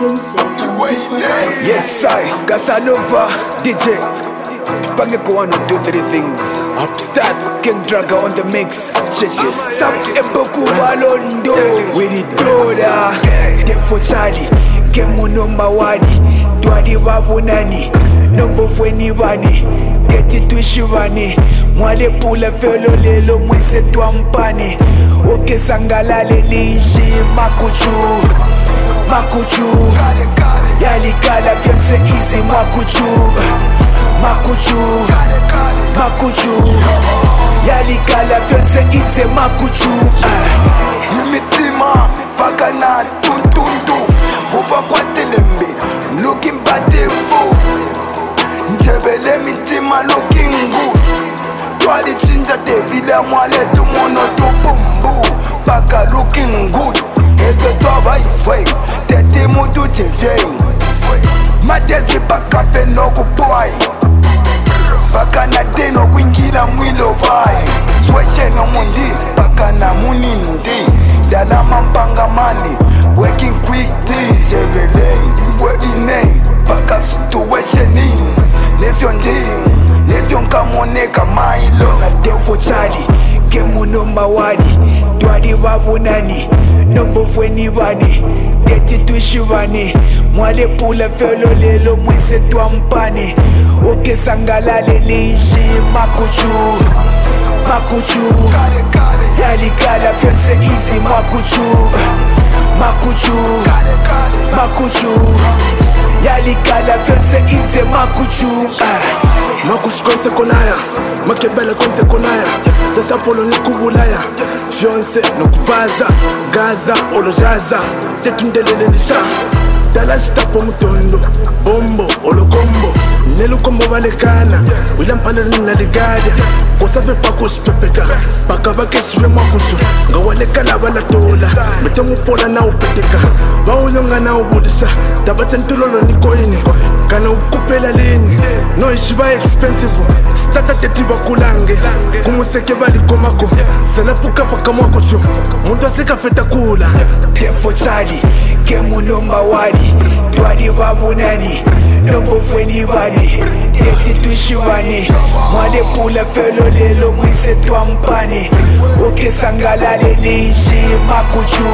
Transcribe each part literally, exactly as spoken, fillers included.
exclusive from People. Yes, I, Casanova, D J. Pange go on to do three things. Upstart, King Draga on the mix. Cheche, Sam Epoku Walondo. With it Doda, Defo Charlie, Kemu number wadi. Dwadi wabunani, number fweni wani. Get it to Shivani. Mwale pula felo lelo mwise twampani. Oke sangalale lishi makuchu. Makuchu, yali kala fiance easy makuchu. Makuchu, makuchu, yali kala fiance easy makuchu. Imitima, fakana tuntuntu. Uva kwa telembe, looking beautiful. Njebele mitima looking good. Twali chinja devila mwale tumono tupumbu. Baka looking good. Eke toba ifwe, tete mutu chevye. Majezi baka fe no kupoai. Baka na deno kuingila mwilo bai. Sweshe no mundi, baka na munindi. Dala mampanga mani, working quickly. Chevele, iwe ine, baka situation in. Nefyon ding, nefyon kamone kamailo. Na Defo Charlie, Kemu number wadi. Dwadi wabunani, number fweni wani. Get it to Shivani. Mwale pula felo lelo mwise twampani. Oke sangalale lishi makuchu. Makuchu, yali kala fiance easy makuchu. Makuchu, makuchu, yali kala fiance easy makuchu. Makuchu konse konaya, makebele konse konaya. Sasa polo ni kubulaya, fiance nokupaza, gaza olojaza, tetundelele nisha. Dala stapo mutondo, bombo olokombo. Nelu kombo balekana, William Panel na ligadia. Kosafe pakus pepeka, baka bakeswe makusu. Ngawaleka la bala tola, metemu pola na upeteka. Bauyonga na ubudisha, tabatentulolo ni koini. Kana ukupela lini, no ishiba expensive. Stata tetiba kulange, kumuseke bali komako. Selapuka paka mwakushu, muntu asika feta kula. Defo Charlie, Kemu number wadi. Dwadi wabunani, number fweni wadi. Get it to Shivani. Mwale pula felo lelo mwise twampani. Oke sangalale lishi makuchu.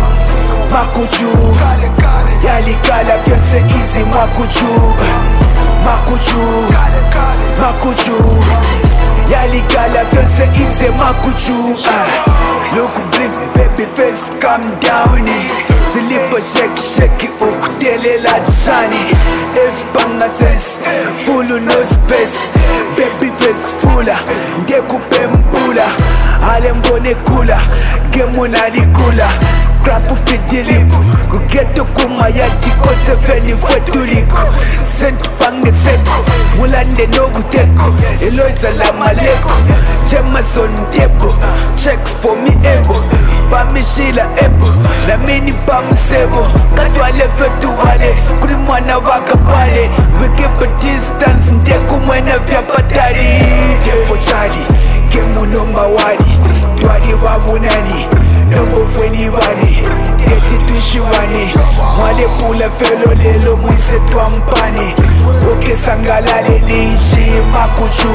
Makuchu, yali kala fiance easy makuchu. Makuchu, makuchu, yali kala fiance easy makuchu. Look big baby face, calm down. Silipo shake shake ukutele la chani. Espanga sense, full no space. Baby face fulla, ngekupe mbula. Ale mbone kula, gemu nalikula. Krapu fitilipu, kugeto kumayati kose feni fwetuliku. Sent pange seko, mulande nogu teko. Eloisa la maleko, Jemason debo. Check for me ebo, pamishila ebo. Na mini pamusebo, katwale fetu wale. Kuri mwana waka pale, we keep a distance, ndeku mwene vya patari. Defo Charlie, Kemu number wadi. Dwadi wabunani, number fweni wadi. Get it to Shivani. Mwale pula felo lelo mwise twampani. Oke sangalale lishi makuchu.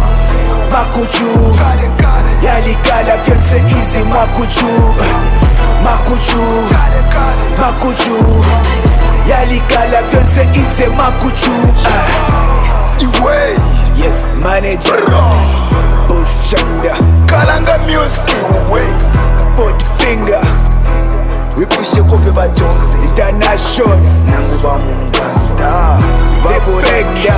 Makuchu, yali kala fiance easy makuchu. Makuchu, makuchu, yali kala fiance easy makuchu. Iwe, Yes, manager, Boss Chanda, Kalanga music iwe. Put finger, We push it over by Jones. International, Nangu ba munganda. Bebo Regda.